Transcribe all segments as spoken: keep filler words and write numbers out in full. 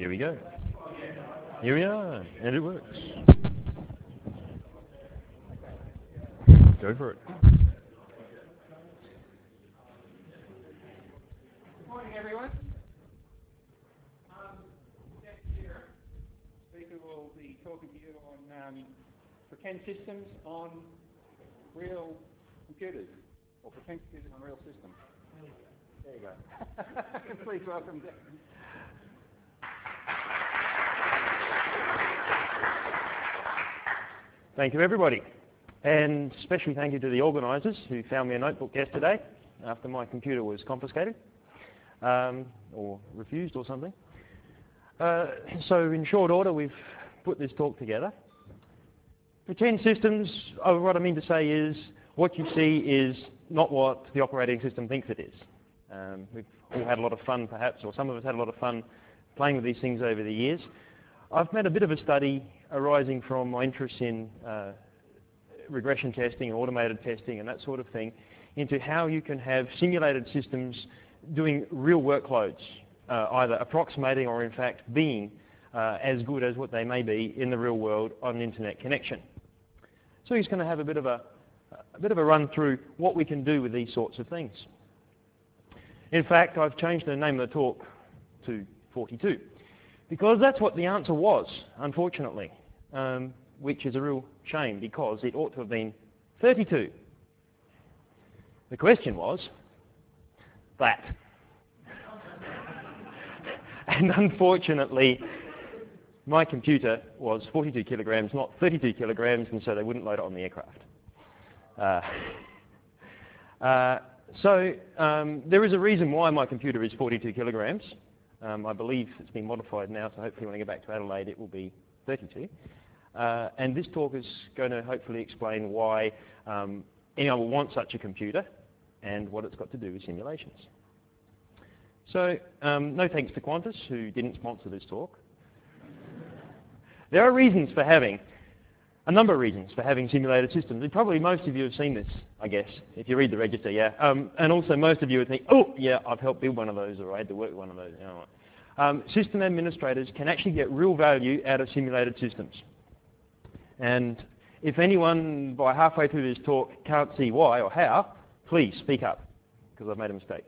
Here we go. Here we are, and it works. Go for it. Good morning, everyone. Um, next year, the speaker will be talking to you on um, pretend systems on real computers, or pretend computers on real systems. There you go. Please welcome Dan. Thank you, everybody. And especially thank you to the organisers who found me a notebook yesterday after my computer was confiscated um, or refused or something. Uh, so in short order, we've put this talk together. Pretend systems, oh, what I mean to say is what you see is not what the operating system thinks it is. Um, we've all had a lot of fun, perhaps, or some of us had a lot of fun playing with these things over the years. I've made a bit of a study arising from my interest in uh, regression testing, automated testing and that sort of thing, into how you can have simulated systems doing real workloads, uh, either approximating or in fact being uh, as good as what they may be in the real world on an internet connection. So he's going to have a bit of a, a bit of a run through what we can do with these sorts of things. In fact, I've changed the name of the talk to forty-two, because that's what the answer was, unfortunately. Um, which is a real shame because it ought to have been thirty-two. The question was that. And unfortunately, my computer was forty-two kilograms, not thirty-two kilograms, and so they wouldn't load it on the aircraft. Uh, uh, so um, there is a reason why my computer is forty-two kilograms. Um, I believe it's been modified now, so hopefully when I get back to Adelaide it will be thirty-two. Uh, and this talk is going to hopefully explain why um, anyone will want such a computer and what it's got to do with simulations. So, um, no thanks to Qantas, who didn't sponsor this talk. There are reasons for having, a number of reasons for having simulated systems. And probably most of you have seen this, I guess, if you read the register, yeah. Um, and also most of you would think, oh, yeah, I've helped build one of those, or I had to work with one of those. You know. um, system administrators can actually get real value out of simulated systems. And if anyone by halfway through this talk can't see why or how, please speak up, because I've made a mistake.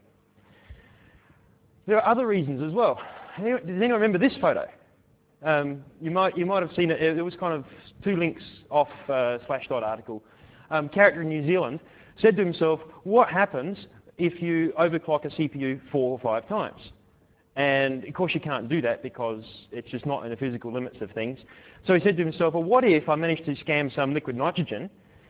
There are other reasons as well. Does anyone remember this photo? Um, you might you might have seen it. It was kind of two links off uh, Slashdot article. Um, character in New Zealand said to himself, what happens if you overclock a C P U four or five times? And of course you can't do that because it's just not in the physical limits of things. So he said to himself, well, what if I managed to scam some liquid nitrogen?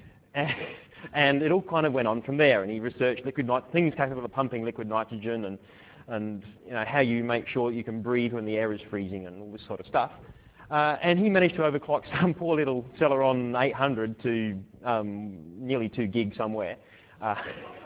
And it all kind of went on from there. And he researched liquid nit- things capable of pumping liquid nitrogen and, and you know, how you make sure you can breathe when the air is freezing and all this sort of stuff. Uh, and he managed to overclock some poor little Celeron eight hundred to um, nearly two gig somewhere. Uh,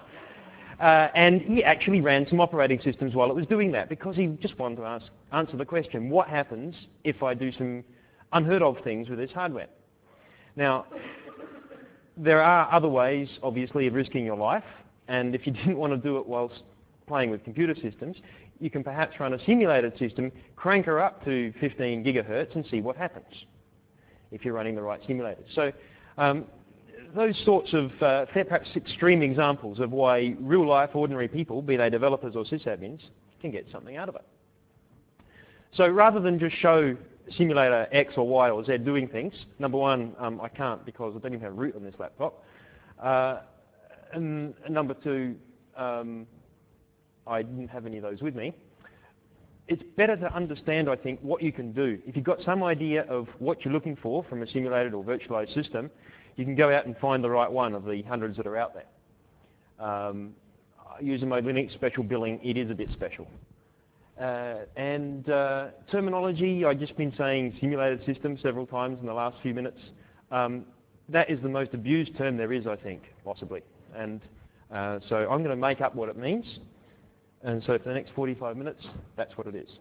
Uh, and he actually ran some operating systems while it was doing that because he just wanted to ask, answer the question, what happens if I do some unheard of things with this hardware? Now, there are other ways, obviously, of risking your life, and if you didn't want to do it whilst playing with computer systems, you can perhaps run a simulated system, crank her up to fifteen gigahertz and see what happens if you're running the right simulators. So, um, those sorts of uh, perhaps extreme examples of why real-life ordinary people, be they developers or sysadmins, can get something out of it. So rather than just show simulator X or Y or Z doing things, number one, um, I can't because I don't even have root on this laptop. Uh, and number two, um, I didn't have any of those with me. It's better to understand, I think, what you can do. If you've got some idea of what you're looking for from a simulated or virtualized system, you can go out and find the right one of the hundreds that are out there. Um, user mode Linux, special billing, it is a bit special. Uh, and uh, terminology, I've just been saying simulated system several times in the last few minutes. Um, that is the most abused term there is, I think, possibly. And uh, so I'm going to make up what it means. And so for the next forty-five minutes, that's what it is.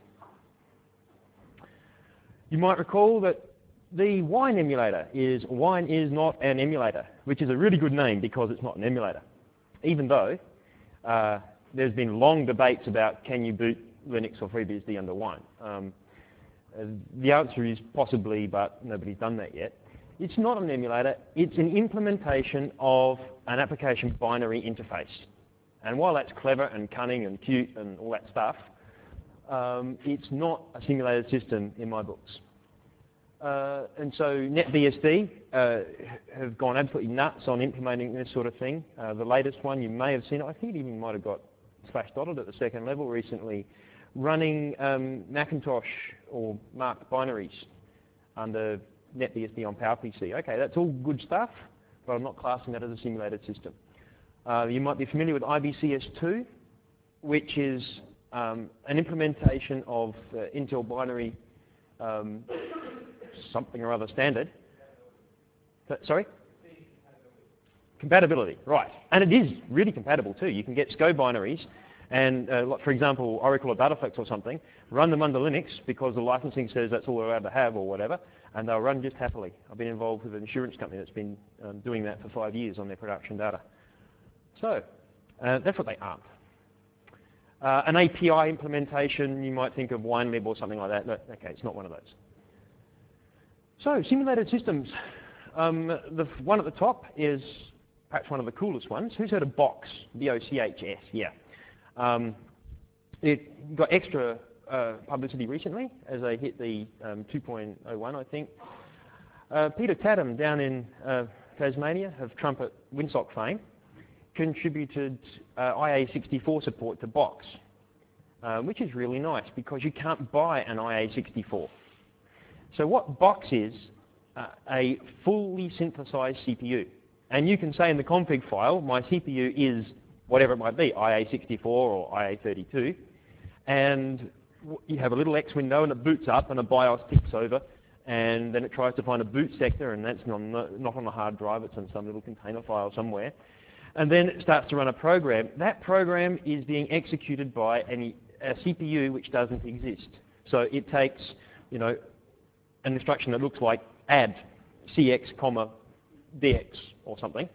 You might recall that the Wine emulator is Wine is not an emulator, which is a really good name because it's not an emulator. Even though uh, there's been long debates about can you boot Linux or FreeBSD under Wine. Um, Uh, the answer is possibly, but nobody's done that yet. It's not an emulator, it's an implementation of an application binary interface. And while that's clever and cunning and cute and all that stuff, um, it's not a simulated system in my books. Uh, and so NetBSD uh, have gone absolutely nuts on implementing this sort of thing. Uh, the latest one, you may have seen it, I think it even might have got slash dotted at the second level recently, running um, Macintosh or marked binaries under NetBSD on PowerPC. Okay, that's all good stuff, but I'm not classing that as a simulated system. Uh, you might be familiar with I B C S two, which is um, an implementation of uh, Intel binary um, something or other standard. But, sorry? Compatibility, right. And it is really compatible too. You can get SCO binaries and, uh, for example, Oracle or Dataflex or something, run them under Linux because the licensing says that's all we're allowed to have or whatever, and they'll run just happily. I've been involved with an insurance company that's been um, doing that for five years on their production data. So, uh, that's what they aren't. Uh, an A P I implementation, you might think of WineLib or something like that. No, okay, it's not one of those. So, simulated systems. Um, the one at the top is perhaps one of the coolest ones. Who's heard of Box? B O C H S, yeah. Um, it got extra uh, publicity recently as they hit the um, two point oh one, I think. Uh, Peter Tatum down in uh, Tasmania of Trumpet Winsock fame contributed uh, I A sixty-four support to Box, uh, which is really nice because you can't buy an I A sixty-four. So what Box is, uh, a fully synthesized C P U. And you can say in the config file, my C P U is whatever it might be, I A sixty-four or I A thirty-two, and you have a little X window and it boots up and a BIOS ticks over, and then it tries to find a boot sector, and that's not, not on a hard drive, it's in some little container file somewhere. And then it starts to run a program. That program is being executed by any, a C P U which doesn't exist. So it takes, you know, an instruction that looks like add cx, comma, dx or something,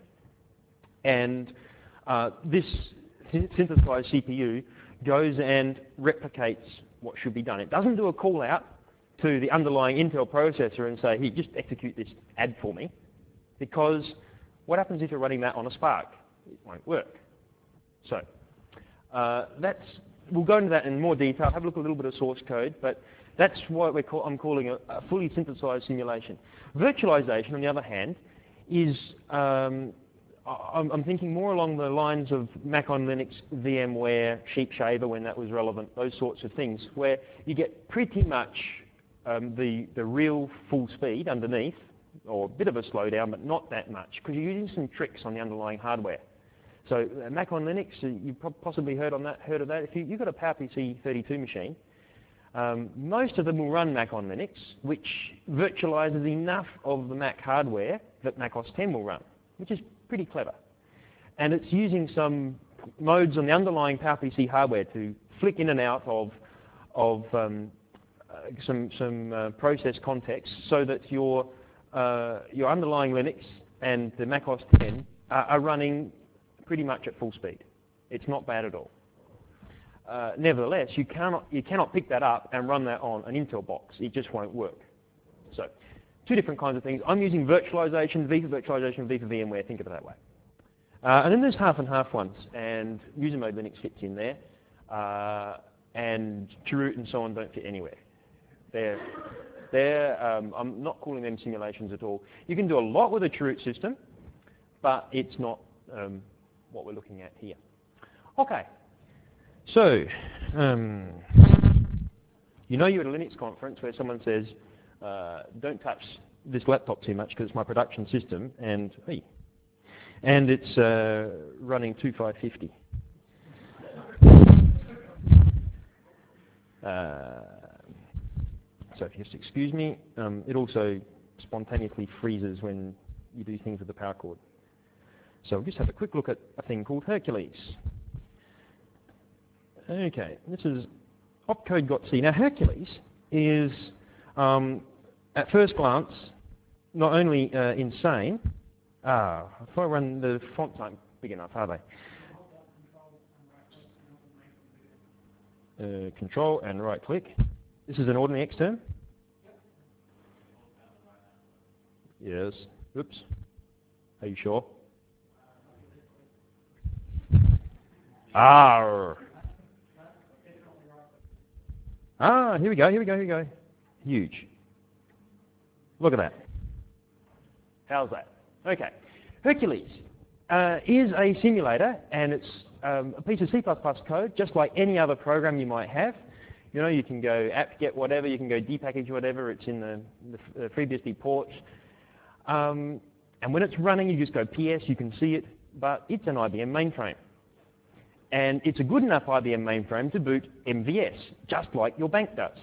and uh, this synthesized C P U goes and replicates what should be done. It doesn't do a call out to the underlying Intel processor and say, here, just execute this add for me, because what happens if you're running that on a Spark? It won't work. So uh, that's, we'll go into that in more detail, have a look at a little bit of source code, but that's what we're call, I'm calling a, a fully synthesized simulation. Virtualization, on the other hand, is, um, I'm, I'm thinking more along the lines of Mac on Linux, VMware, Sheepshaver when that was relevant, those sorts of things, where you get pretty much um, the, the real full speed underneath, or a bit of a slowdown, but not that much, because you're using some tricks on the underlying hardware. So uh, Mac on Linux, uh, you've possibly heard, on that, heard of that. If you, you've got a PowerPC thirty-two machine, um, most of them will run Mac on Linux, which virtualizes enough of the Mac hardware that Mac O S ten will run, which is pretty clever. And it's using some modes on the underlying PowerPC hardware to flick in and out of, of um, uh, some, some uh, process context so that your, uh, your underlying Linux and the Mac O S ten are, are running pretty much at full speed. It's not bad at all. Uh, nevertheless, you cannot, you cannot pick that up and run that on an Intel box. It just won't work. So, two different kinds of things. I'm using virtualization, V for virtualization, V for VMware, think of it that way. Uh, and then there's half and half ones, and user mode Linux fits in there, uh, and Chroot and so on don't fit anywhere. They're, they're, um, I'm not calling them simulations at all. You can do a lot with a Chroot system, but it's not um, what we're looking at here. Okay, so um, you know you're at a Linux conference where someone says, uh, don't touch this laptop too much because it's my production system, and hey, and it's uh, running two five fifty. Uh, so if you just excuse me, um, it also spontaneously freezes when you do things with the power cord. So we'll just have a quick look at a thing called Hercules. Okay, this is opcode dot c. Now Hercules is, um, at first glance, not only uh, insane. Ah, if I run, the fonts aren't big enough, are they? Uh, control and right click. This is an ordinary Xterm. Yes. Oops. Are you sure? Ah. Ah, here we go, here we go, here we go. Huge. Look at that. How's that? Okay. Hercules uh, is a simulator, and it's um, a piece of C plus plus code, just like any other program you might have. You know, you can go apt-get whatever, you can go depackage whatever, it's in the, the, the FreeBSD ports. Um, and when it's running, you just go P S, you can see it, but it's an I B M mainframe. And it's a good enough I B M mainframe to boot M V S, just like your bank does.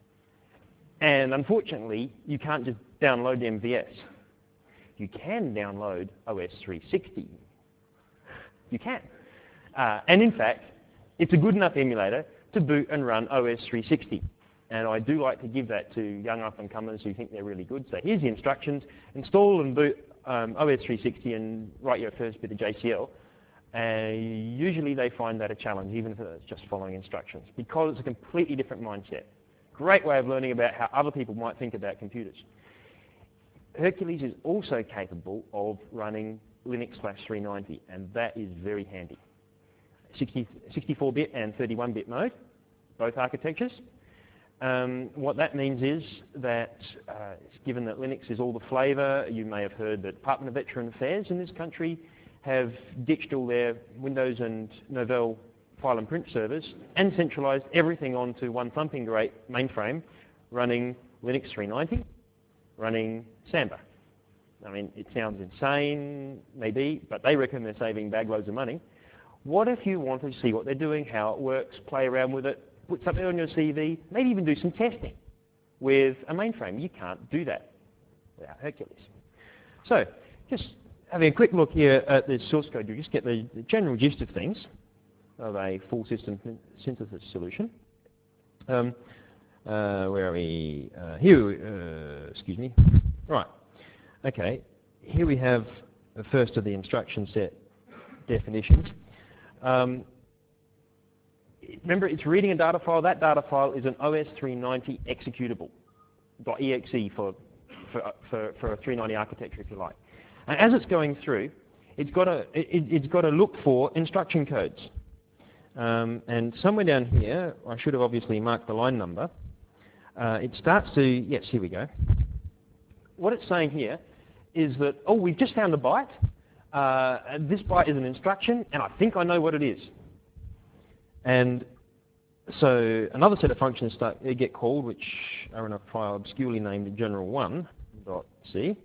And unfortunately, you can't just download M V S. You can download O S three sixty. You can. Uh, and in fact, it's a good enough emulator to boot and run O S three sixty. And I do like to give that to young up-and-comers who think they're really good. So here's the instructions. Install and boot um, O S three sixty and write your first bit of J C L. Uh, usually they find that a challenge, even if it's just following instructions, because it's a completely different mindset. Great way of learning about how other people might think about computers. Hercules is also capable of running Linux slash three ninety, and that is very handy. sixty-four bit and thirty-one bit mode, both architectures. Um, what that means is that, uh, given that Linux is all the flavour, you may have heard that Department of Veteran Affairs in this country have ditched all their Windows and Novell file and print servers and centralised everything onto one thumping great mainframe running Linux three ninety, running Samba. I mean, it sounds insane, maybe, but they reckon they're saving bag loads of money. What if you want to see what they're doing, how it works, play around with it, put something on your C V, maybe even do some testing with a mainframe? You can't do that without Hercules. So, just having a quick look here at the source code, you just get the, the general gist of things of a full system synthesis solution. Um, uh, where are we? Uh, here, uh, excuse me. Right. Okay. Here we have the first of the instruction set definitions. Um, remember, it's reading a data file. That data file is an O S three ninety executable, .exe for, for, for, for a three ninety architecture, if you like. And as it's going through, it's got to, it, it's got to look for instruction codes. Um, and somewhere down here, I should have obviously marked the line number. Uh, it starts to, yes, here we go. What it's saying here is that, oh, we've just found a byte. Uh, this byte is an instruction, and I think I know what it is. And so another set of functions start, get called, which are in a file obscurely named general one dot c.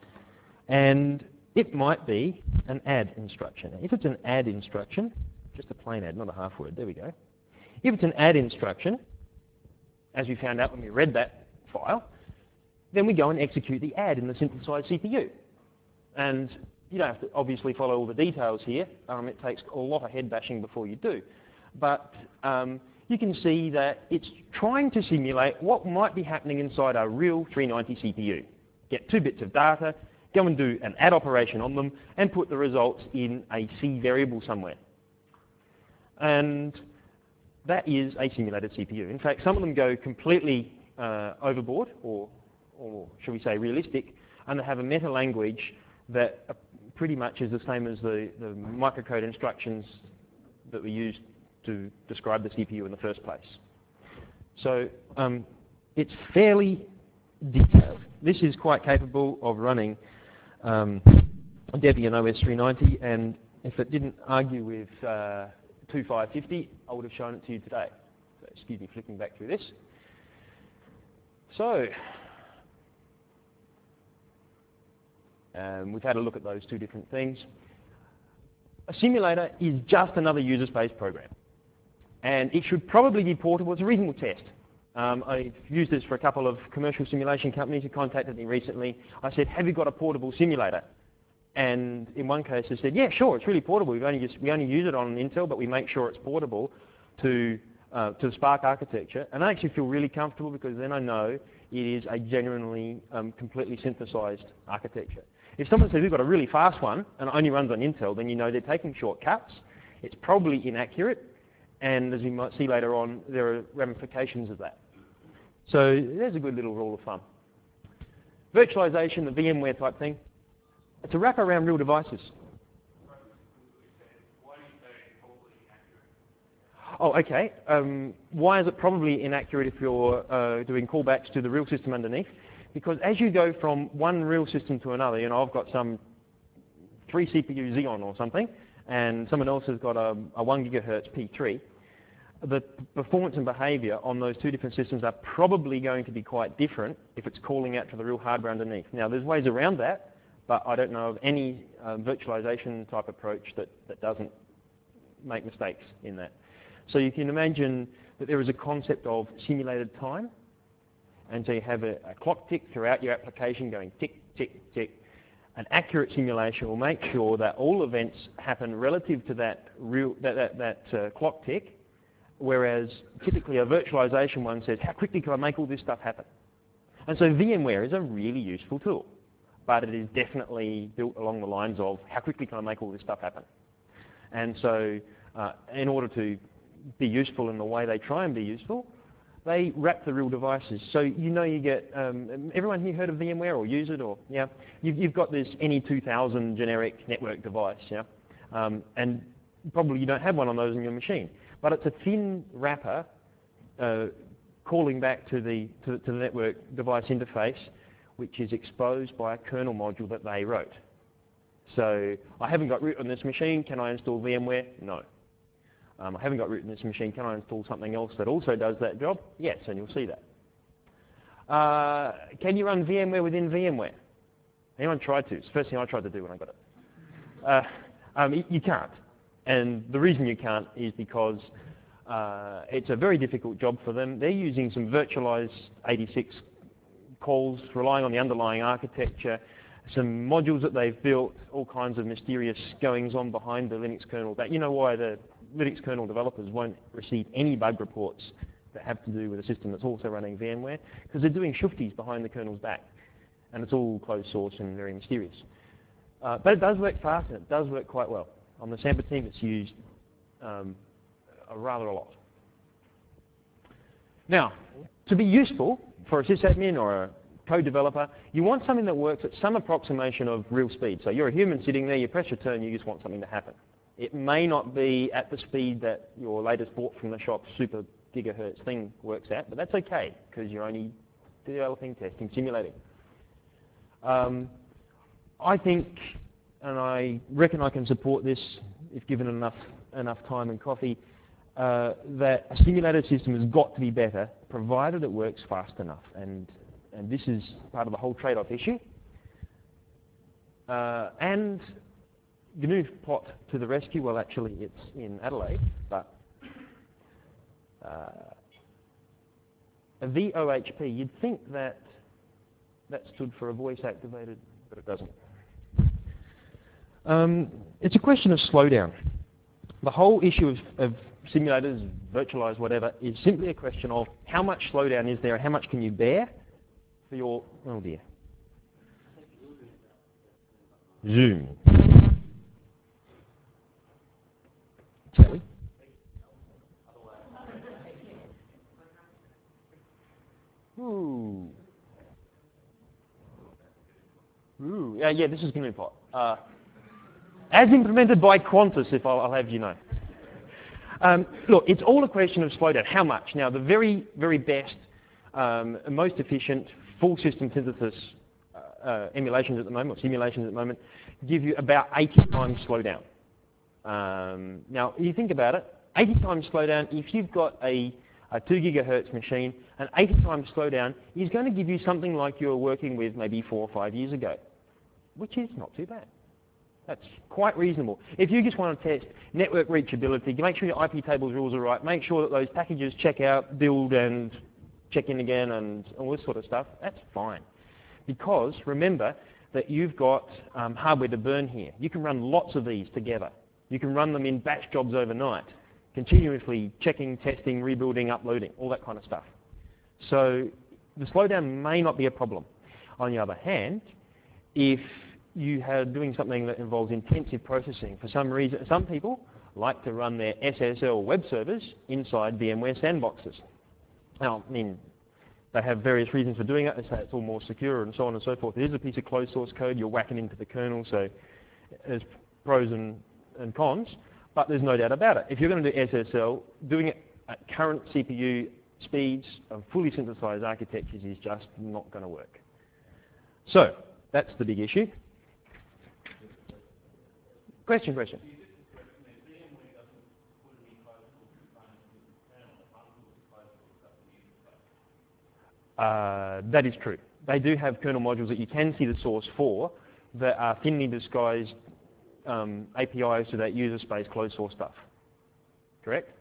And it might be an add instruction. If it's an add instruction, just a plain add, not a half word, there we go. If it's an add instruction, as we found out when we read that file, then we go and execute the add in the synthesized C P U. And you don't have to obviously follow all the details here. Um, it takes a lot of head bashing before you do. But um, you can see that it's trying to simulate what might be happening inside a real three ninety C P U. Get two bits of data, go and do an add operation on them, and put the results in a C variable somewhere. And that is a simulated C P U. In fact, some of them go completely uh, overboard, or, or should we say realistic, and they have a meta language that uh, pretty much is the same as the, the microcode instructions that we used to describe the C P U in the first place. So um, it's fairly detailed. This is quite capable of running um, Debian O S three ninety, and if it didn't argue with uh, twenty-five fifty, I would have shown it to you today. So excuse me, flicking back through this. So um, we've had a look at those two different things. A simulator is just another user space program, and it should probably be portable. It's a reasonable test. Um, I've used this for a couple of commercial simulation companies who contacted me recently. I said, have you got a portable simulator? And in one case they said, yeah, sure, it's really portable. We've only just, we only use it on Intel, but we make sure it's portable to, uh, to the Spark architecture. And I actually feel really comfortable because then I know it is a genuinely um, completely synthesized architecture. If someone says we've got a really fast one and it only runs on Intel, then you know they're taking shortcuts. It's probably inaccurate. And as we might see later on, there are ramifications of that. So there's a good little rule of thumb. Virtualization, the VMware type thing, it's a wrapper around real devices. Oh, okay. Um, why is it probably inaccurate if you're uh, doing callbacks to the real system underneath? Because as you go from one real system to another, you know, I've got some three C P U Xeon or something, and someone else has got a, a one gigahertz P three. The performance and behavior on those two different systems are probably going to be quite different if it's calling out to the real hardware underneath. Now, there's ways around that, but I don't know of any uh, virtualization type approach that, that doesn't make mistakes in that. So you can imagine that there is a concept of simulated time, and so you have a, a clock tick throughout your application going tick, tick, tick. An accurate simulation will make sure that all events happen relative to that, real, that, that, that uh, clock tick, whereas typically a virtualization one says, how quickly can I make all this stuff happen? And so VMware is a really useful tool, but it is definitely built along the lines of, how quickly can I make all this stuff happen? And so uh, in order to be useful in the way they try and be useful, they wrap the real devices. So you know you get, um, everyone here heard of VMware or use it? Or yeah, you've, you've got this N E two thousand generic network device, yeah? Um, and probably you don't have one of those in your machine. But it's a thin wrapper uh, calling back to the, to, to the network device interface, which is exposed by a kernel module that they wrote. So I haven't got root on this machine. Can I install VMware? No. Um, I haven't got root in this machine. Can I install something else that also does that job? Yes, and you'll see that. Uh, can you run VMware within VMware? Anyone tried to? It's the first thing I tried to do when I got it. Uh, um, you can't. And the reason you can't is because uh, it's a very difficult job for them. They're using some virtualized eighty-six calls, relying on the underlying architecture, some modules that they've built, all kinds of mysterious goings-on behind the Linux kernel. That you know why the Linux kernel developers won't receive any bug reports that have to do with a system that's also running VMware, because they're doing shufties behind the kernel's back. And it's all closed source and very mysterious. Uh, but it does work fast, and it does work quite well. On the Samba team, it's used um, a rather a lot. Now, to be useful for a sysadmin or a code developer, you want something that works at some approximation of real speed. So you're a human sitting there, you press return, you just want something to happen. It may not be at the speed that your latest bought from the shop super gigahertz thing works at, but that's okay, because you're only developing, testing, simulating. Um, I think, and I reckon I can support this if given enough enough time and coffee, uh, that a simulated system has got to be better, provided it works fast enough. And and this is part of the whole trade-off issue. Uh, and G N U Pot to the rescue. Well, actually, it's in Adelaide, but uh, a V O H P. You'd think that that stood for a voice-activated, but it doesn't. Um, it's a question of slowdown. The whole issue of, of simulators, virtualized, whatever, is simply a question of how much slowdown is there and how much can you bear for your, oh dear. Zoom. Shall we? Ooh. Ooh. Yeah, yeah, this is G N U Pot. Uh, as implemented by Qantas, if I'll, I'll have you know. Um, look, it's all a question of slowdown. How much? Now, the very, very best, um, most efficient, full system synthesis uh, uh, emulations at the moment, or simulations at the moment, give you about eighty times slowdown. Um, now, you think about it, eighty times slowdown, if you've got a, a two gigahertz machine, an eighty times slowdown is going to give you something like you were working with maybe four or five years ago, which is not too bad. That's quite reasonable. If you just want to test network reachability, make sure your I P tables rules are right, make sure that those packages check out, build and check in again and all this sort of stuff, that's fine. Because remember that you've got um, hardware to burn here. You can run lots of these together. You can run them in batch jobs overnight, continuously checking, testing, rebuilding, uploading, all that kind of stuff. So the slowdown may not be a problem. On the other hand, if you are doing something that involves intensive processing, for some reason, some people like to run their S S L web servers inside VMware sandboxes. Now, I mean, They have various reasons for doing it. They say it's all more secure and so on and so forth. It is a piece of closed source code. You're whacking into the kernel, so there's pros and, and cons, but there's no doubt about it. If you're going to do S S L, doing it at current C P U speeds of fully synthesized architectures is just not going to work. So that's the big issue. Question, question. Uh, that is true. They do have kernel modules that you can see the source for that are thinly disguised um, A P Is to that user space closed source stuff. Correct?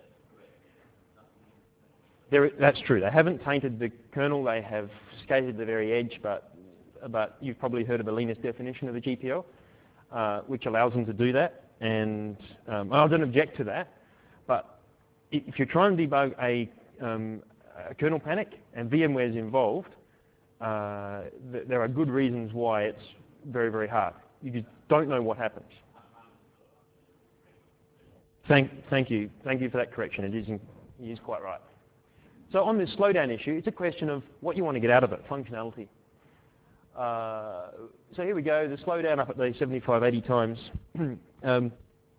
There, that's true. They haven't tainted the kernel. They have skated the very edge, but, but you've probably heard of the Linus definition of the G P L, uh, which allows them to do that. And um, I don't object to that. But if you're trying to debug a um, a kernel panic and VMware is involved, uh, th there are good reasons why it's very, very hard. You just don't know what happens. Thank, thank you. Thank you for that correction. It is, it is quite right. So on this slowdown issue, it's a question of what you want to get out of it, functionality. Uh, so here we go, the slowdown up at the seventy-five, eighty times. um,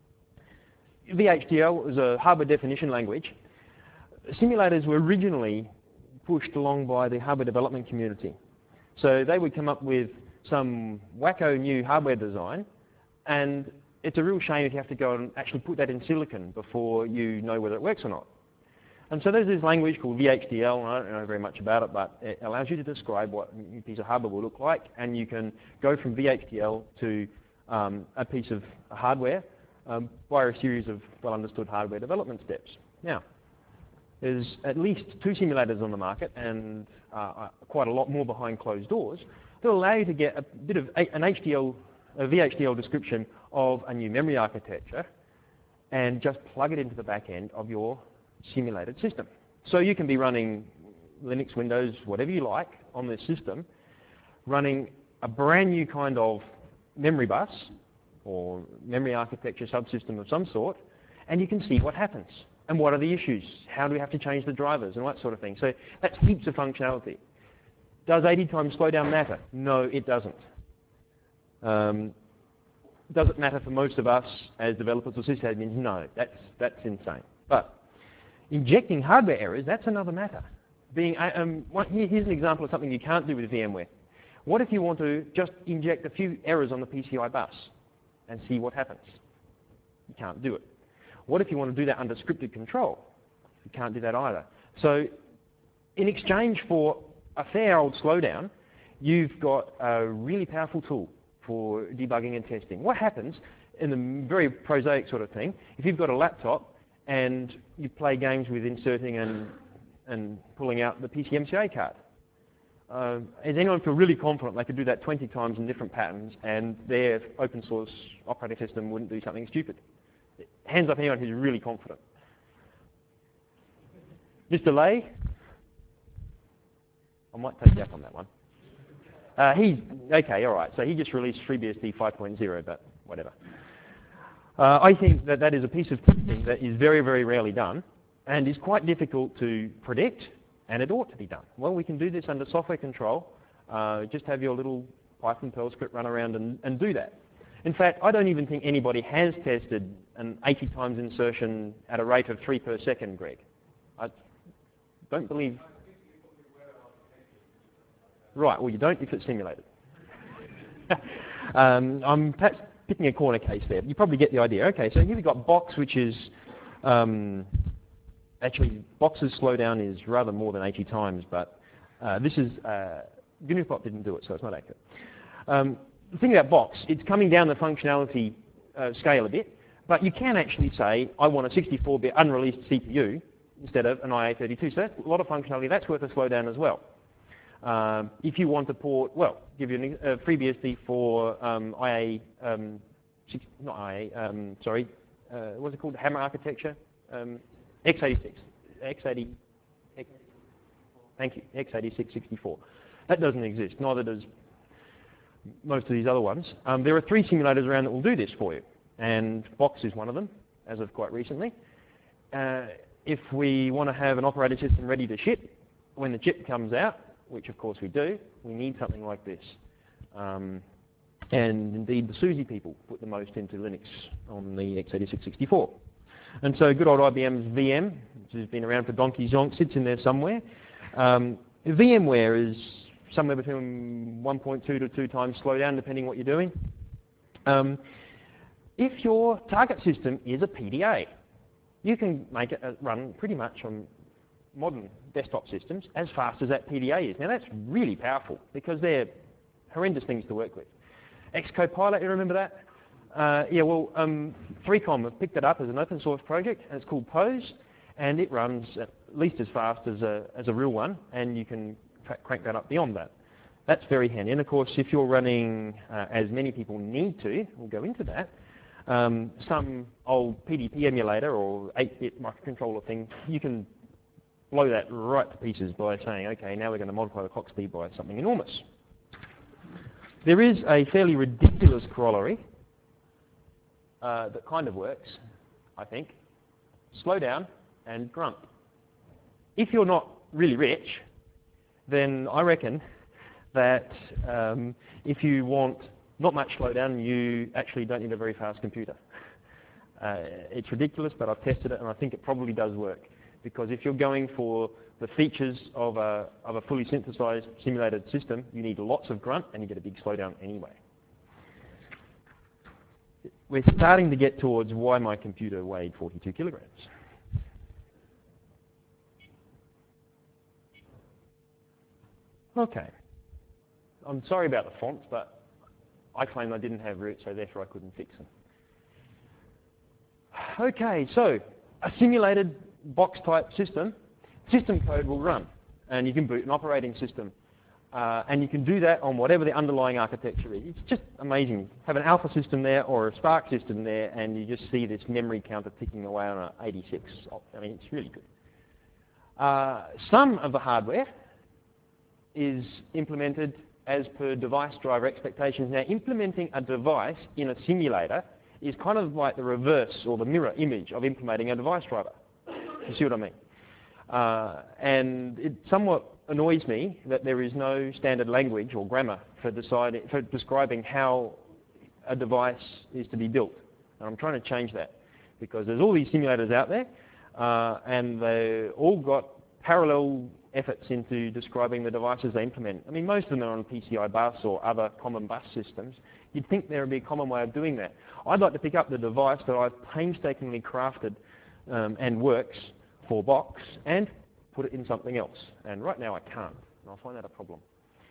V H D L was a hardware definition language. Simulators were originally pushed along by the hardware development community. So they would come up with some wacko new hardware design, and it's a real shame if you have to go and actually put that in silicon before you know whether it works or not. And so there's this language called V H D L, and I don't know very much about it, but it allows you to describe what a piece of hardware will look like, and you can go from V H D L to um, a piece of hardware um, via a series of well-understood hardware development steps. Now, there's at least two simulators on the market, and uh, quite a lot more behind closed doors, that allow you to get a bit of a, an H D L, a V H D L description of a new memory architecture, and just plug it into the back end of your simulated system. So you can be running Linux, Windows, whatever you like on this system, running a brand new kind of memory bus or memory architecture subsystem of some sort, and you can see what happens. And what are the issues? How do we have to change the drivers and all that sort of thing? So that's heaps of functionality. Does eighty times slowdown matter? No, it doesn't. Um, does it matter for most of us as developers or sysadmins? No, that's, that's insane. But injecting hardware errors, that's another matter. Being, um, one, here, here's an example of something you can't do with VMware. What if you want to just inject a few errors on the P C I bus and see what happens? You can't do it. What if you want to do that under scripted control? You can't do that either. So in exchange for a fair old slowdown, you've got a really powerful tool for debugging and testing. What happens in the very prosaic sort of thing, if you've got a laptop and you play games with inserting and, and pulling out the P C M C I card? Uh, does anyone feel really confident they could do that twenty times in different patterns and their open source operating system wouldn't do something stupid? Hands up anyone who's really confident. Mister Lay? I might take you up on that one. Uh, he's, okay, all right, so he just released FreeBSD five point oh, but whatever. Uh, I think that that is a piece of testing that is very, very rarely done and is quite difficult to predict, and it ought to be done. Well, we can do this under software control. Uh, just have your little Python Perl script run around and, and do that. In fact, I don't even think anybody has tested an eighty times insertion at a rate of three per second, Greg. I don't believe... Right, well, you don't if it's simulated. um, I'm perhaps picking a corner case there. You probably get the idea. Okay, so here we've got Box, which is... Um, actually, Box's slowdown is rather more than eighty times, but uh, this is... Uh, G N U Pop didn't do it, so it's not accurate. Um, the thing about Box, it's coming down the functionality uh, scale a bit, but you can actually say, I want a sixty-four bit unreleased C P U instead of an I A thirty-two. So that's a lot of functionality. That's worth a slowdown as well. Um, if you want to port, well, give you a uh, FreeBSD for um, I A, um, six, not I A, um, sorry, uh, what's it called, Hammer architecture? Um, x eighty-six, x eighty, X, thank you, x eighty-six sixty-four. That doesn't exist, neither does most of these other ones. Um, there are three simulators around that will do this for you, and Box is one of them, as of quite recently. Uh, if we want to have an operating system ready to ship, when the chip comes out, which of course we do, we need something like this. Um, and indeed the SUSE people put the most into Linux on the x eighty-six sixty-four. And so good old I B M's V M, which has been around for donkey's zonk, sits in there somewhere. Um, VMware is somewhere between one point two to two times slowdown, depending what you're doing. Um, if your target system is a P D A, you can make it run pretty much on modern desktop systems as fast as that P D A is. Now that's really powerful because they're horrendous things to work with. Xcopilot, you remember that? Uh, yeah, well, um, three com have picked it up as an open source project, and it's called Pose, and it runs at least as fast as a, as a real one, and you can crank that up beyond that. That's very handy. And of course, if you're running, uh, as many people need to, we'll go into that, um, some old P D P emulator or eight bit microcontroller thing, you can blow that right to pieces by saying, okay, now we're going to multiply the clock speed by something enormous. There is a fairly ridiculous corollary uh, that kind of works, I think. Slow down and grunt. If you're not really rich, then I reckon that um, if you want not much slowdown, you actually don't need a very fast computer. Uh, it's ridiculous, but I've tested it and I think it probably does work. Because if you're going for the features of a, of a fully synthesized simulated system, you need lots of grunt and you get a big slowdown anyway. We're starting to get towards why my computer weighed forty-two kilograms. Okay. I'm sorry about the fonts, but I claim I didn't have root, so therefore I couldn't fix them. Okay, so a simulated box-type system, system code will run, and you can boot an operating system. Uh, and you can do that on whatever the underlying architecture is. It's just amazing. Have an Alpha system there or a Spark system there, and you just see this memory counter ticking away on an eighty-six. I mean, it's really good. Uh, some of the hardware is implemented as per device driver expectations. Now, implementing a device in a simulator is kind of like the reverse or the mirror image of implementing a device driver. You see what I mean? Uh, and it somewhat annoys me that there is no standard language or grammar for, deciding, for describing how a device is to be built. And I'm trying to change that because there's all these simulators out there uh, and they've all got parallel efforts into describing the devices they implement. I mean, most of them are on P C I bus or other common bus systems. You'd think there would be a common way of doing that. I'd like to pick up the device that I've painstakingly crafted um, and works for Box and put it in something else. And right now I can't, and I find that a problem.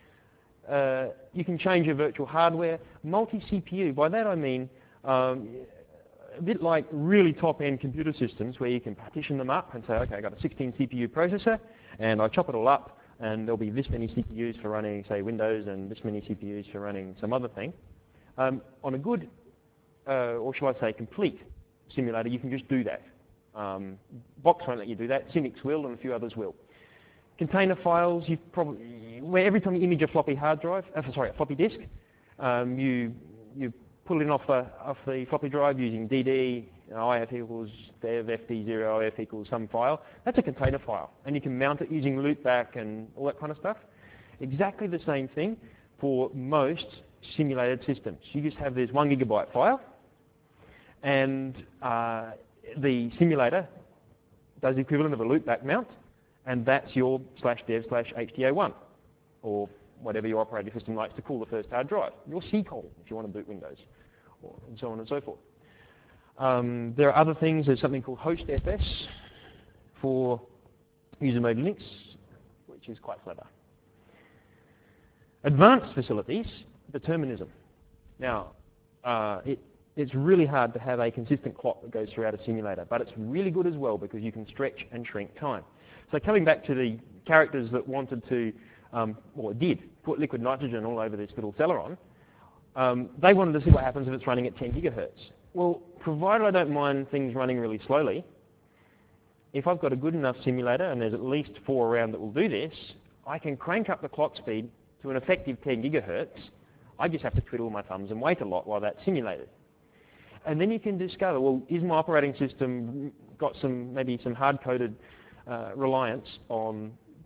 Uh, you can change your virtual hardware. Multi-C P U, by that I mean um, a bit like really top-end computer systems where you can partition them up and say, okay, I've got a sixteen C P U processor, and I chop it all up, and there'll be this many C P Us for running, say, Windows, and this many C P Us for running some other thing. Um, on a good, uh, or shall I say complete simulator, you can just do that. Um, Box won't let you do that. Cynix will, and a few others will. Container files, you probably, where every time you image a floppy hard drive, uh, sorry, a floppy disk, um, you you pull it off the off the floppy drive using D D, you know, I F equals dev F D zero, I F equals some file. That's a container file, and you can mount it using loopback and all that kind of stuff. Exactly the same thing for most simulated systems. You just have this one gigabyte file, and uh, the simulator does the equivalent of a loopback mount, and that's your slash dev slash H D O one, or whatever your operating system likes to call the first hard drive, your C COL if you want to boot Windows, or, and so on and so forth. Um, there are other things. There's something called HostFS for user mode Linux, which is quite clever. Advanced facilities, determinism. Now, uh, it It's really hard to have a consistent clock that goes throughout a simulator, but it's really good as well because you can stretch and shrink time. So coming back to the characters that wanted to, um, or did, put liquid nitrogen all over this little Celeron, um, they wanted to see what happens if it's running at ten gigahertz. Well, provided I don't mind things running really slowly, if I've got a good enough simulator, and there's at least four around that will do this, I can crank up the clock speed to an effective ten gigahertz. I just have to twiddle my thumbs and wait a lot while that's simulated. And then you can discover, well, is my operating system got some, maybe some hard-coded uh, reliance on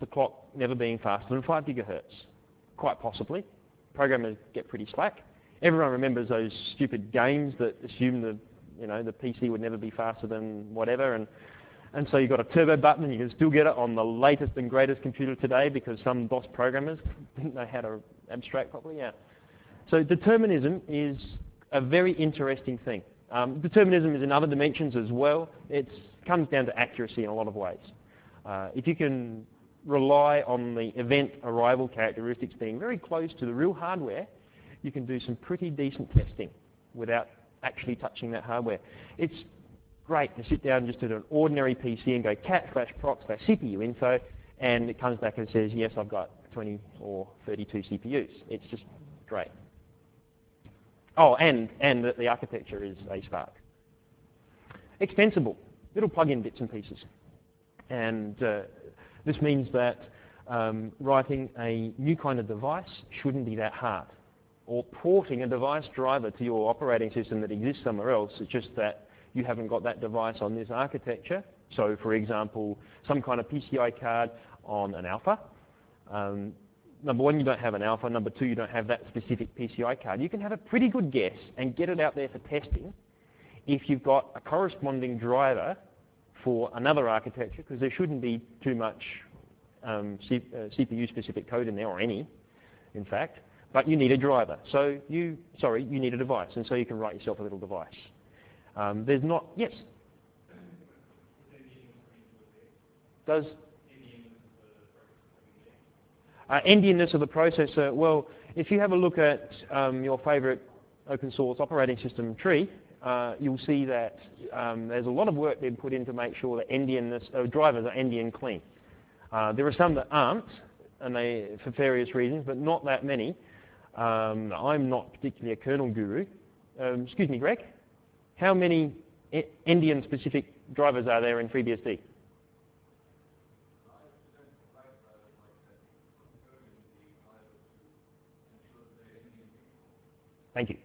the clock never being faster than five gigahertz? Quite possibly. Programmers get pretty slack. Everyone remembers those stupid games that assume the, you know, the P C would never be faster than whatever, and and so you've got a turbo button, and you can still get it on the latest and greatest computer today because some DOS programmers didn't know how to abstract properly. Yeah. So determinism is a very interesting thing. Um, determinism is in other dimensions as well. It comes down to accuracy in a lot of ways. Uh, if you can rely on the event arrival characteristics being very close to the real hardware, you can do some pretty decent testing without actually touching that hardware. It's great to sit down just at an ordinary P C and go cat slash proc slash C P U info, and it comes back and says, yes, I've got twenty or thirty-two C P Us. It's just great. Oh, and, and that the architecture is a Spark. Extensible, little plug-in bits and pieces. And uh, this means that um, writing a new kind of device shouldn't be that hard. Or porting a device driver to your operating system that exists somewhere else. It's just that you haven't got that device on this architecture. So, for example, some kind of P C I card on an Alpha. Um, number one, you don't have an Alpha. Number two, you don't have that specific P C I card. You can have a pretty good guess and get it out there for testing if you've got a corresponding driver for another architecture, because there shouldn't be too much um, C uh, C P U-specific code in there, or any, in fact. But you need a driver. So you, sorry, you need a device, and so you can write yourself a little device. Um, there's not, yes? Does uh, endianness of the processor, well, if you have a look at um, your favorite open source operating system tree, uh, you'll see that um, there's a lot of work being put in to make sure that endianness, uh, drivers are endian clean. Uh, there are some that aren't, and they, for various reasons, but not that many. Um, I'm not particularly a kernel guru. Um, excuse me, Greg? How many endian-specific drivers are there in FreeBSD? Thank you.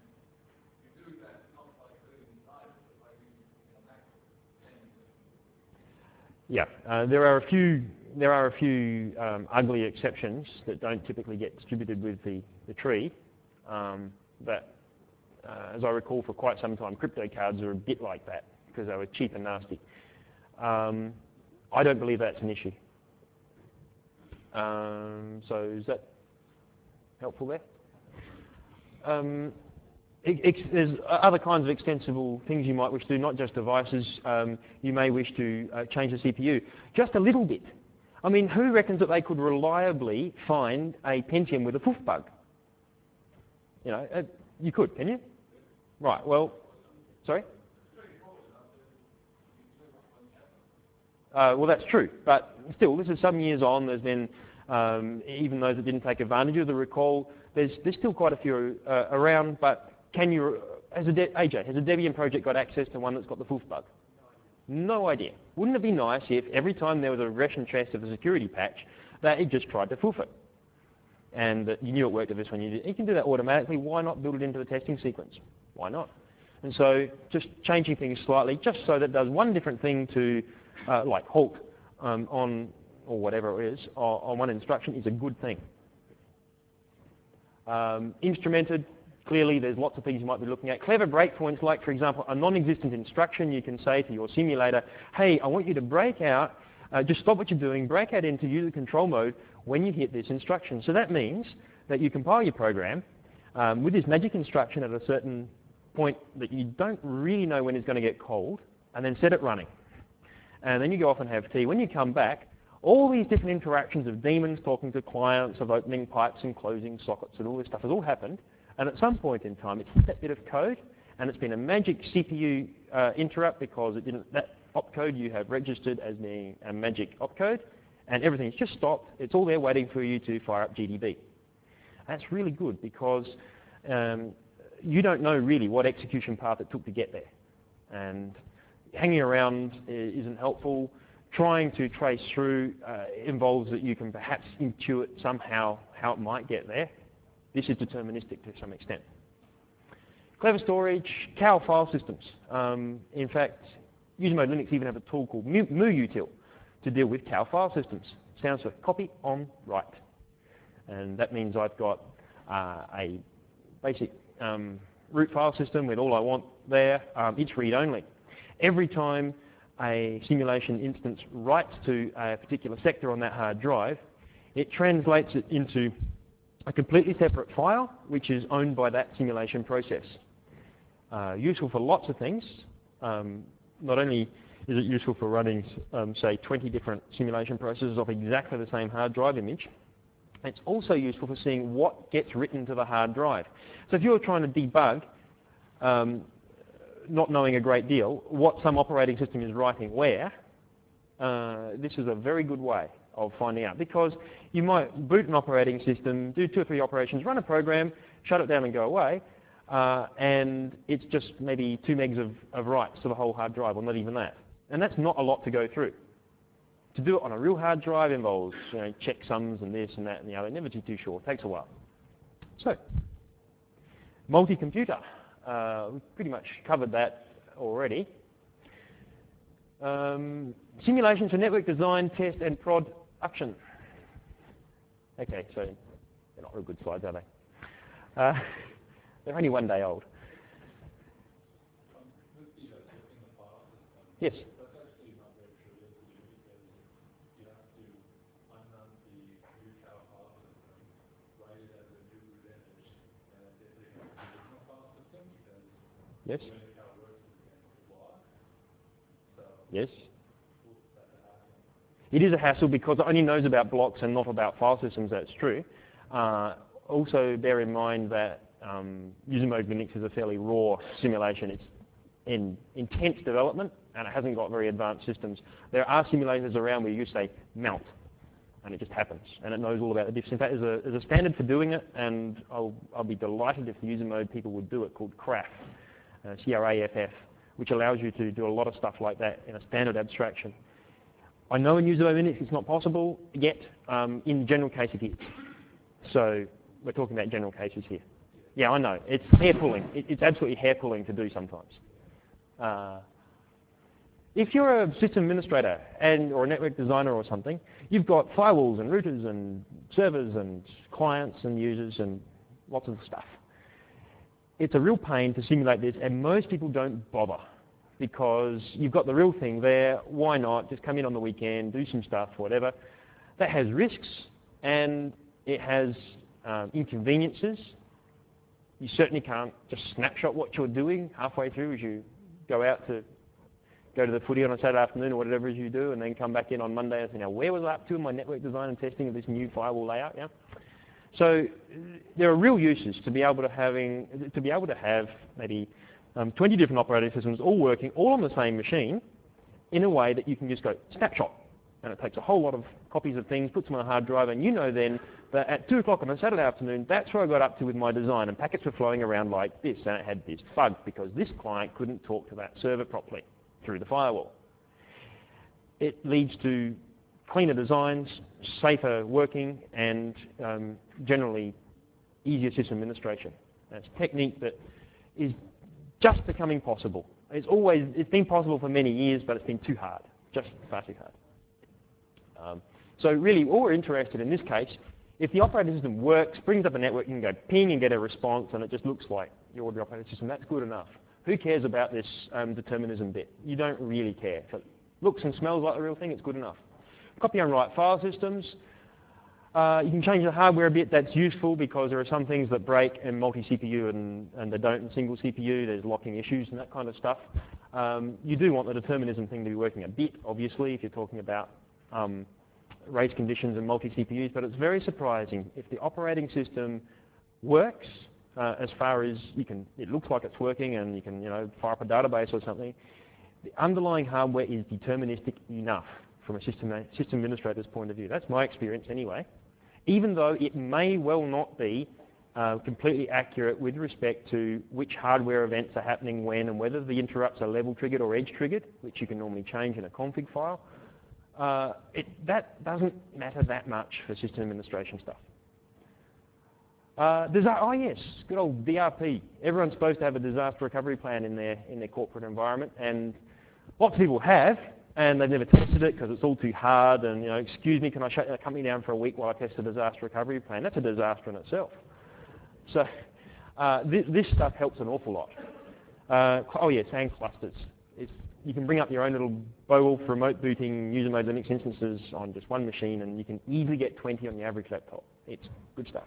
Yeah, uh, there are a few. There are a few um, ugly exceptions that don't typically get distributed with the the tree, um, but. Uh, as I recall, for quite some time, crypto cards are a bit like that because they were cheap and nasty. Um, I don't believe that's an issue. Um, so is that helpful there? Um, ex ex there's other kinds of extensible things you might wish to do, not just devices. Um, you may wish to uh, change the C P U just a little bit. I mean, who reckons that they could reliably find a Pentium with a poof bug? You know, uh, you could, can you? Right, well, sorry? Uh, well, that's true, but still, this is some years on. There's been, um, even those that didn't take advantage of the recall, there's, there's still quite a few uh, around, but can you, has a De A J, has a Debian project got access to one that's got the poof bug? No idea. Wouldn't it be nice if every time there was a regression test of a security patch, that it just tried to poof it? And that you knew it worked if this one you did. You can do that automatically. Why not build it into the testing sequence? Why not? And so just changing things slightly, just so that it does one different thing to, uh, like halt um, on, or whatever it is, on, on one instruction is a good thing. Um, instrumented, clearly there's lots of things you might be looking at. Clever breakpoints, like for example, a non-existent instruction, you can say to your simulator, hey, I want you to break out, uh, just stop what you're doing, break out into user control mode when you hit this instruction. So that means that you compile your program um, with this magic instruction at a certain point that you don't really know when it's going to get cold, and then set it running. And then you go off and have tea. When you come back, all these different interactions of daemons talking to clients, of opening pipes and closing sockets and all this stuff has all happened. And at some point in time, it's hit that bit of code, and it's been a magic C P U uh, interrupt because it didn't, that opcode you have registered as being a magic opcode, and everything's just stopped. It's all there waiting for you to fire up G D B. That's really good because um, you don't know really what execution path it took to get there. And hanging around isn't helpful. Trying to trace through uh, involves that you can perhaps intuit somehow how it might get there. This is deterministic to some extent. Clever storage, C A L file systems. Um, in fact, User Mode Linux even have a tool called MooUtil to deal with C A L file systems. stands for copy on write. And that means I've got uh, a basic um, root file system with all I want there. Um, it's read-only. Every time a simulation instance writes to a particular sector on that hard drive, it translates it into a completely separate file, which is owned by that simulation process. Uh, useful for lots of things. Um, not only is it useful for running, um, say, twenty different simulation processes off exactly the same hard drive image, it's also useful for seeing what gets written to the hard drive. So if you're trying to debug, um, not knowing a great deal, what some operating system is writing where, uh, this is a very good way of finding out, because you might boot an operating system, do two or three operations, run a program, shut it down and go away, uh, and it's just maybe two megs of, of writes to the whole hard drive, or not even that. And that's not a lot to go through. To do it on a real hard drive involves, you know, checksums and this and that and the other. Never too, too short. Takes a while. So, multi-computer. Uh, we've pretty much covered that already. Um, simulations for network design, test, and production. Okay, so they're not real good slides, are they? Uh, they're only one day old. Yes. Yes. Yes. It is a hassle because it only knows about blocks and not about file systems, that's true. Uh, also bear in mind that um, user mode Linux is a fairly raw simulation. It's in intense development and it hasn't got very advanced systems. There are simulators around where you say mount and it just happens and it knows all about the diffs. In fact, there's a, there's a standard for doing it, and I'll, I'll be delighted if the user mode people would do it, called C R A F. Uh, C R A F F, which allows you to do a lot of stuff like that in a standard abstraction. I know in user mode Linux it's not possible yet. Um, in general case it is. So we're talking about general cases here. Yeah, I know. It's hair pulling. It, it's absolutely hair pulling to do sometimes. Uh, if you're a system administrator and or a network designer or something, you've got firewalls and routers and servers and clients and users and lots of stuff. It's a real pain to simulate this, and most people don't bother because you've got the real thing there. Why not? Just come in on the weekend, do some stuff, whatever. That has risks, and it has um, inconveniences. You certainly can't just snapshot what you're doing halfway through as you go out to go to the footy on a Saturday afternoon or whatever it is you do, and then come back in on Monday and say, now where was I up to in my network design and testing of this new firewall layout? Yeah. So there are real uses to be able to having to be able to have maybe um, twenty different operating systems all working all on the same machine in a way that you can just go snapshot, and it takes a whole lot of copies of things, puts them on a hard drive, and you know then that at two o'clock on a Saturday afternoon, that's where I got up to with my design, and packets were flowing around like this, and it had this bug because this client couldn't talk to that server properly through the firewall. It leads to cleaner designs, safer working, and um, generally easier system administration. That's a technique that is just becoming possible. It's always, it's been possible for many years, but it's been too hard, just far too hard. Um, so really, all we're interested in this case, if the operating system works, brings up a network, you can go ping and get a response, and it just looks like your ordinary operating system. That's good enough. Who cares about this um, determinism bit? You don't really care. If it looks and smells like the real thing, it's good enough. Copy and write file systems. Uh, you can change the hardware a bit. That's useful because there are some things that break in multi-C P U and, and they don't in single C P U. There's locking issues and that kind of stuff. Um, you do want the determinism thing to be working a bit, obviously, if you're talking about um, race conditions and multi-C P Us, but it's very surprising if the operating system works uh, as far as you can, it looks like it's working and you can, you know, fire up a database or something. The underlying hardware is deterministic enough from a system, system administrator's point of view. That's my experience anyway. Even though it may well not be uh, completely accurate with respect to which hardware events are happening when and whether the interrupts are level triggered or edge triggered, which you can normally change in a config file. Uh, it, that doesn't matter that much for system administration stuff. Uh, oh yes, good old D R P. Everyone's supposed to have a disaster recovery plan in their, in their corporate environment, and lots of people have. and they've never tested it because it's all too hard, and, you know, excuse me, can I shut the company down for a week while I test a disaster recovery plan? That's a disaster in itself. So uh, th this stuff helps an awful lot. Uh, oh yes, and clusters. It's, you can bring up your own little Beowulf remote booting user mode Linux instances on just one machine, and you can easily get twenty on the average laptop. It's good stuff.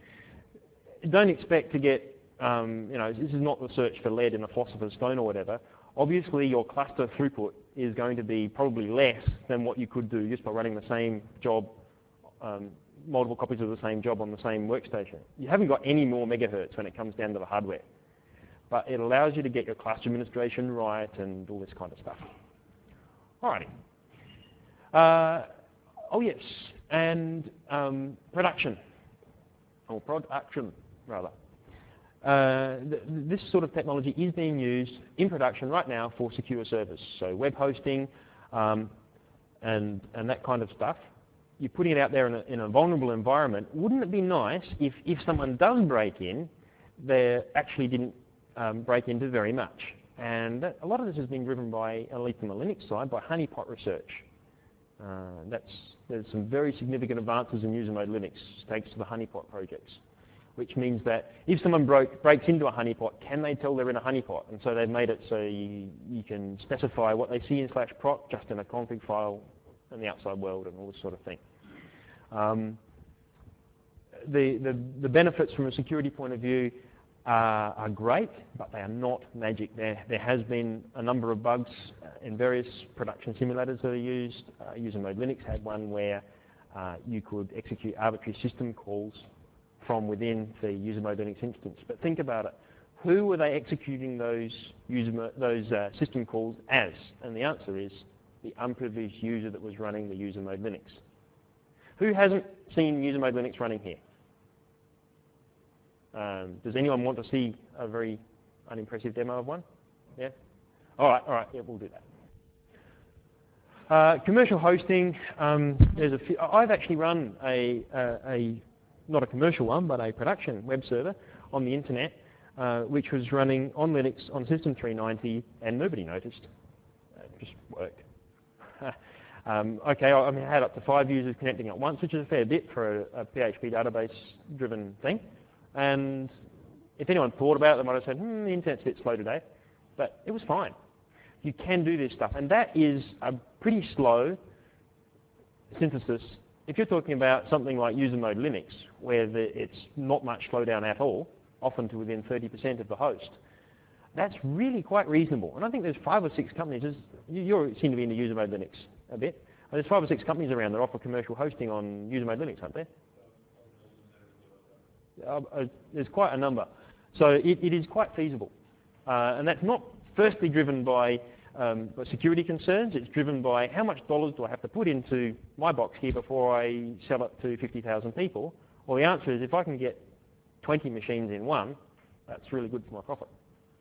Don't expect to get, um, you know, this is not the search for lead in a philosopher's stone or whatever. Obviously, your cluster throughput is going to be probably less than what you could do just by running the same job, um, multiple copies of the same job on the same workstation. You haven't got any more megahertz when it comes down to the hardware. But it allows you to get your cluster administration right and all this kind of stuff. Alrighty. Uh, oh yes, and um, production, or production rather. Uh, th this sort of technology is being used in production right now for secure servers, so web hosting um, and, and that kind of stuff. You're putting it out there in a, in a vulnerable environment. Wouldn't it be nice if, if someone does break in, they actually didn't um, break into very much? And that, a lot of this has been driven by, at least on the Linux side, by honeypot research. Uh, that's, there's some very significant advances in user mode Linux thanks to the honeypot projects, which means that if someone broke, breaks into a honeypot, can they tell they're in a honeypot? And so they've made it so you, you can specify what they see in slash proc just in a config file in the outside world and all this sort of thing. Um, the, the, the benefits from a security point of view are, are great, but they are not magic. There, there has been a number of bugs in various production simulators that are used. Uh, User Mode Linux had one where uh, you could execute arbitrary system calls from within the User Mode Linux instance. But think about it. Who were they executing those, user those uh, system calls as? And the answer is the unprivileged user that was running the User Mode Linux. Who hasn't seen User Mode Linux running here? Um, does anyone want to see a very unimpressive demo of one? Yeah? All right, all right, yeah, we'll do that. Uh, commercial hosting, um, there's a few, I've actually run a, a, a, not a commercial one, but a production web server on the internet, uh, which was running on Linux on System three ninety, and nobody noticed. It just worked. Um, okay, I, I mean, I had up to five users connecting at once, which is a fair bit for a, a P H P database-driven thing. And if anyone thought about it, they might have said, hmm, the internet's a bit slow today. But it was fine. You can do this stuff. And that is a pretty slow synthesis. If you're talking about something like User Mode Linux, where the, it's not much slowdown at all, often to within thirty percent of the host, that's really quite reasonable. And I think there's five or six companies, you, you seem to be into User Mode Linux a bit. There's five or six companies around that offer commercial hosting on User Mode Linux, aren't there? Uh, uh, there's quite a number. So it, it is quite feasible. Uh, and that's not firstly driven by, um, by security concerns. It's driven by how much dollars do I have to put into my box here before I sell it to fifty thousand people? Well, the answer is if I can get twenty machines in one, that's really good for my profit.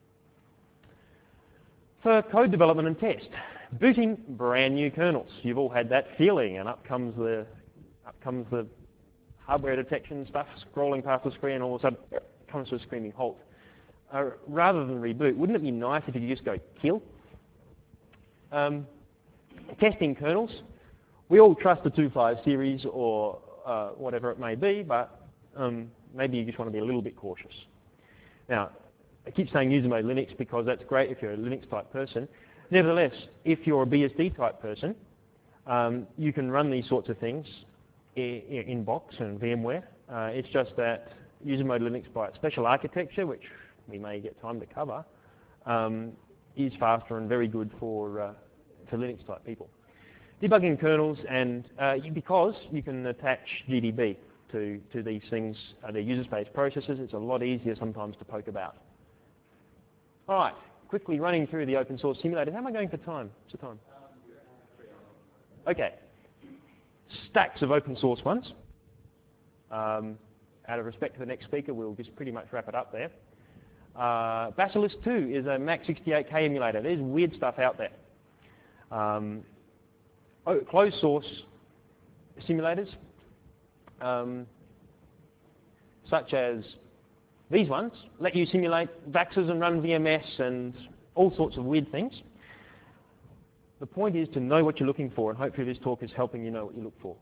For code development and test, booting brand new kernels. You've all had that feeling, and up comes the, up comes the hardware detection stuff scrolling past the screen, and all of a sudden it comes to a screaming halt. Uh, rather than reboot, wouldn't it be nice if you could just go kill? Um, testing kernels. We all trust the two point five series or uh, whatever it may be, but um, maybe you just want to be a little bit cautious. Now, I keep saying User Mode Linux because that's great if you're a Linux type person. Nevertheless, if you're a B S D type person, um, you can run these sorts of things in Box and VMware. Uh, it's just that User Mode Linux by its special architecture, which we may get time to cover, um, is faster and very good for, uh, for Linux type people. Debugging kernels, and uh, because you can attach G D B to, to these things, uh, they're user space processors, it's a lot easier sometimes to poke about. All right, quickly running through the open source simulators. How am I going for time? What's the time? Okay. Stacks of open source ones. Um, out of respect to the next speaker, we'll just pretty much wrap it up there. Uh, Basilisk two is a Mac sixty-eight K emulator. There's weird stuff out there. Um, oh, closed source simulators, um, such as these ones, let you simulate VAXes and run V M S and all sorts of weird things. The point is to know what you're looking for, and hopefully this talk is helping you know what you look for.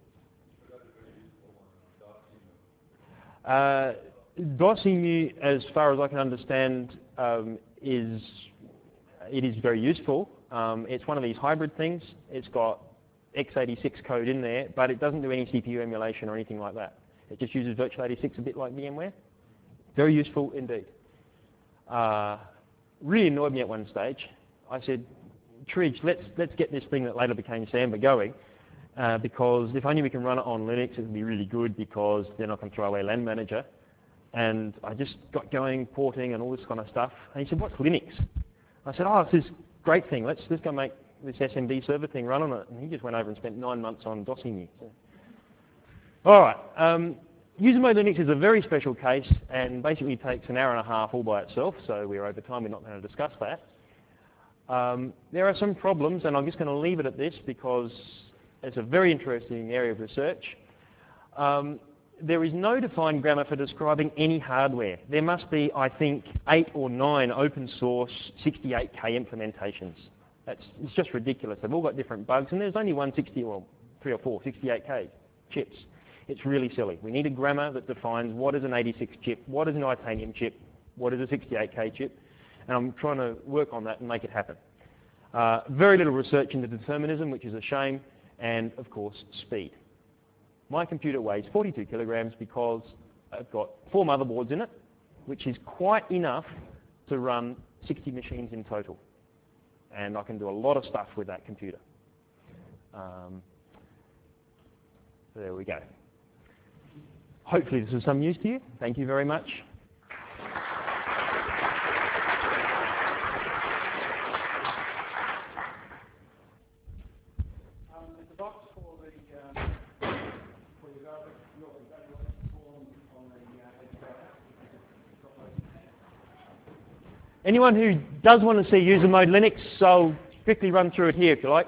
Uh, DOSEMU, as far as I can understand, um, is it is very useful. Um, it's one of these hybrid things. It's got x eighty-six code in there, but it doesn't do any C P U emulation or anything like that. It just uses Virtual eighty-six a bit like VMware. Very useful indeed. Uh, really annoyed me at one stage. I said, Tridge, let's, let's get this thing that later became Samba going, uh, because if only we can run it on Linux, it would be really good because then I can throw away LAN manager. And I just got going, porting and all this kind of stuff. And he said, what's Linux? I said, oh, it's this great thing. Let's, let's go make this S M D server thing run on it. And he just went over and spent nine months on DOSEMU. So. All right. Um, User mode Linux is a very special case and basically takes an hour and a half all by itself, so we're over time, we're not going to discuss that. Um, there are some problems, and I'm just going to leave it at this because it's a very interesting area of research. Um, there is no defined grammar for describing any hardware. There must be, I think, eight or nine open source sixty-eight K implementations. That's, it's just ridiculous. They've all got different bugs, and there's only one sixty or three or four sixty-eight K chips. It's really silly. We need a grammar that defines what is an eighty-six chip, what is an Itanium chip, what is a sixty-eight K chip, and I'm trying to work on that and make it happen. Uh, very little research into determinism, which is a shame, and of course speed. My computer weighs forty-two kilograms because I've got four motherboards in it, which is quite enough to run sixty machines in total. And I can do a lot of stuff with that computer. Um, there we go. Hopefully this is some use to you. Thank you very much. Um, there's a box for the um, for your evaluation form on the uh, Anyone who does want to see user mode Linux, so I'll quickly run through it here if you like.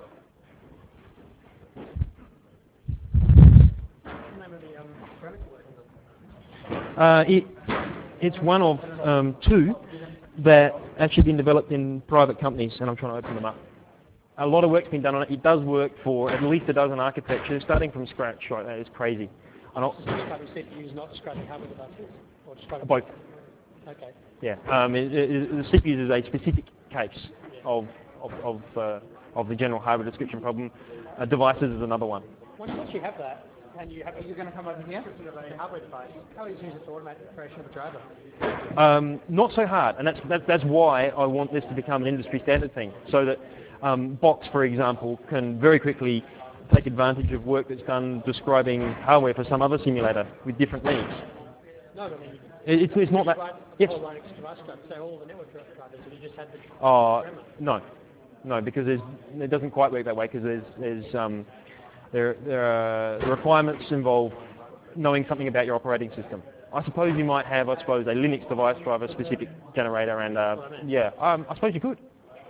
Uh, it, it's one of um, two that actually been developed in private companies, and I'm trying to open them up. A lot of work's been done on it. It does work for at least a dozen architectures, starting from scratch. Right, that is crazy. And I'll, describing C P Us, not describing hardware devices, or describing both. Okay. Yeah, um, it, it, the C P Us is a specific case of of of, uh, of the general hardware description problem. Uh, devices is another one. Once, once you have that, and you have, you're going to come over here of a hardware device, how easy is it to automate the creation of a driver? Um, not so hard, and that's, that's that's why I want this to become an industry standard thing, so that um, Box, for example, can very quickly take advantage of work that's done describing hardware for some other simulator with different needs. No, but I mean, it, it's, it's not that. Yes. All Linux device code, so all the network drivers, and you just had the. Uh, no, no, because there's, it doesn't quite work that way. Because there's there's um, there there are the requirements involve knowing something about your operating system. I suppose you might have, I suppose, a Linux device driver specific generator, and uh, yeah, um, I suppose you could.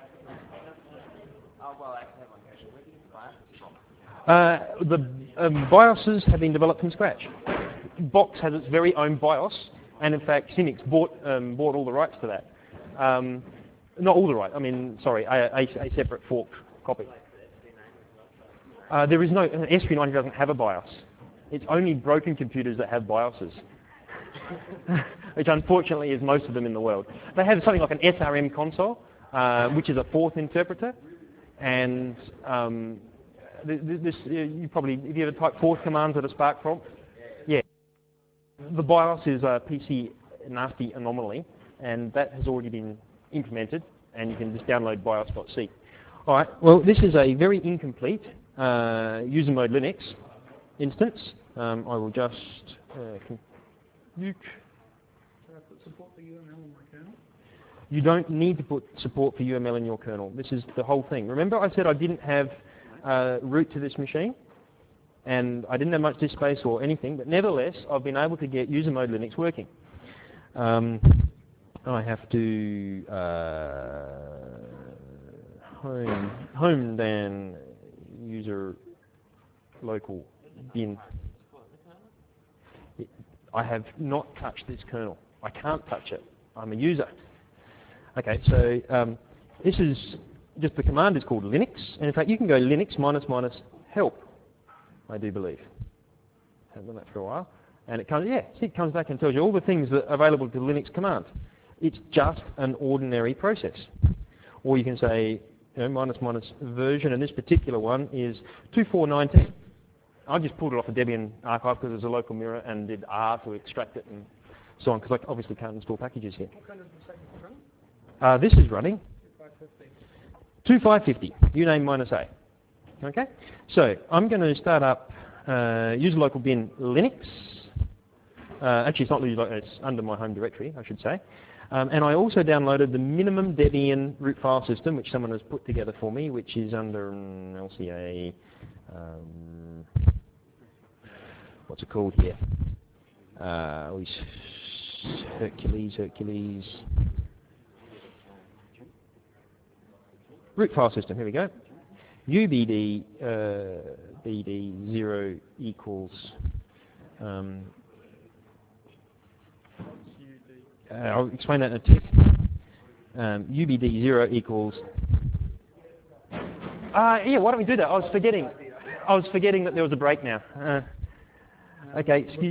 Uh, the um, BIOSes have been developed from scratch. Box has its very own BIOS, and in fact, Cynix bought um, bought all the rights to that. Um, not all the rights. I mean, sorry, a, a, a separate forked copy. Uh, there is no S three ninety doesn't have a BIOS. It's only broken computers that have BIOSes, which unfortunately is most of them in the world. They have something like an S R M console, uh, which is a fourth interpreter, and um, this, you probably, if you ever type forth commands at a Spark prompt, yeah. The BIOS is a P C nasty anomaly, and that has already been implemented, and you can just download bios dot c. All right, well, this is a very incomplete uh, user mode Linux instance. Um, I will just uh, nuke. Support for U M L in my kernel? You don't need to put support for U M L in your kernel. This is the whole thing. Remember I said I didn't have uh, root to this machine, and I didn't have much disk space or anything, but nevertheless I've been able to get user mode Linux working. Um, I have to uh, home, home then user local bin. I have not touched this kernel. I can't touch it. I'm a user. Okay, so um, this is just the command is called Linux, and in fact you can go Linux minus minus help, I do believe. Haven't done that for a while. And it comes, yeah, see, it comes back and tells you all the things that are available to the Linux command. It's just an ordinary process. Or you can say, you know, minus minus version, and this particular one is two four one nine. I just pulled it off a Debian archive because there's a local mirror and did R to extract it and so on, because I obviously can't install packages here. What kind of second running? Uh, this is running two five five two zero. five five zero, uname minus A. Okay, so I'm going to start up uh, user local bin Linux. Uh, actually, it's not user local, it's under my home directory, I should say. Um, and I also downloaded the minimum Debian root file system, which someone has put together for me, which is under um, L C A. Um, what's it called here? Uh, Hercules, Hercules. Root file system, here we go. U B D uh, B D zero equals um, uh, I'll explain that in a tick. Um, U B D zero equals uh, yeah, why don't we do that? I was forgetting I was forgetting that there was a break now. Uh, okay, excuse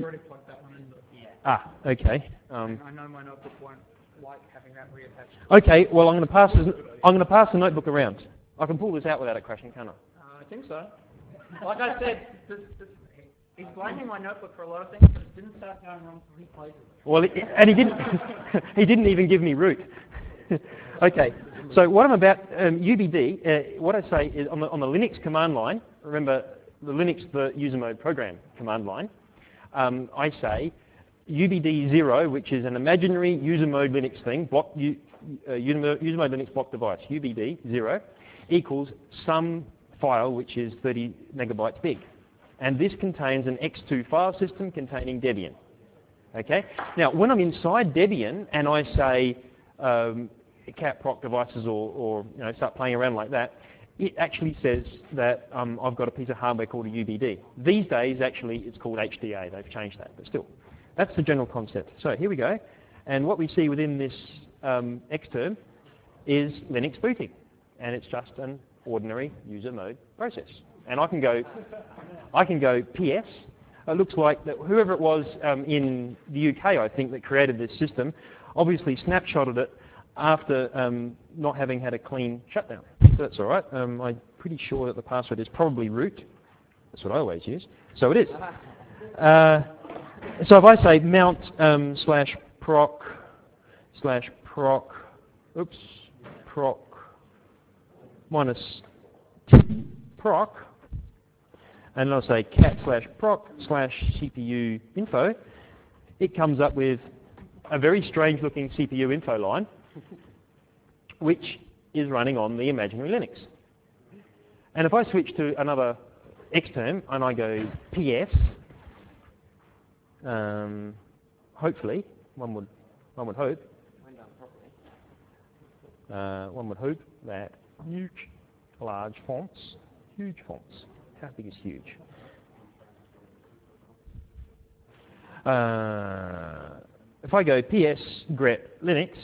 Ah, okay. Um, I know my notebook won't like having that reattached. Okay, well I'm going to pass this, I'm going to pass the notebook around. I can pull this out without it crashing, can't I? Uh, I think so. Like I said, this, this, he's blaming my notebook for a lot of things, but it didn't start going wrong for three places. Well, it, and he didn't. He didn't even give me root. Okay, so what I'm about um, U B D. Uh, what I say is on the on the Linux command line. Remember the Linux the user mode program command line. Um, I say U B D zero, which is an imaginary user mode Linux thing, block u, uh, user, mode, user mode Linux block device. U B D zero equals some file which is thirty megabytes big, and this contains an X two file system containing Debian. Okay. Now, when I'm inside Debian and I say um, cat proc devices or, or you know start playing around like that, it actually says that um, I've got a piece of hardware called a U B D. These days, actually, it's called H D A. They've changed that, but still. That's the general concept. So here we go. And what we see within this um, Xterm is Linux booting. And it's just an ordinary user mode process. And I can go, I can go P S. It looks like that whoever it was um, in the U K, I think, that created this system, obviously snapshotted it after um, not having had a clean shutdown. So that's all right. Um, I'm pretty sure that the password is probably root. That's what I always use. So it is. Uh, So if I say mount um, slash proc slash proc, oops, proc minus proc, and I'll say cat slash proc slash C P U info, it comes up with a very strange looking C P U info line, which is running on the imaginary Linux. And if I switch to another Xterm and I go P S, Um, hopefully, one would one would hope. Uh, one would hope that huge, large fonts, huge fonts. How big is huge? Uh, if I go P S gret Linux,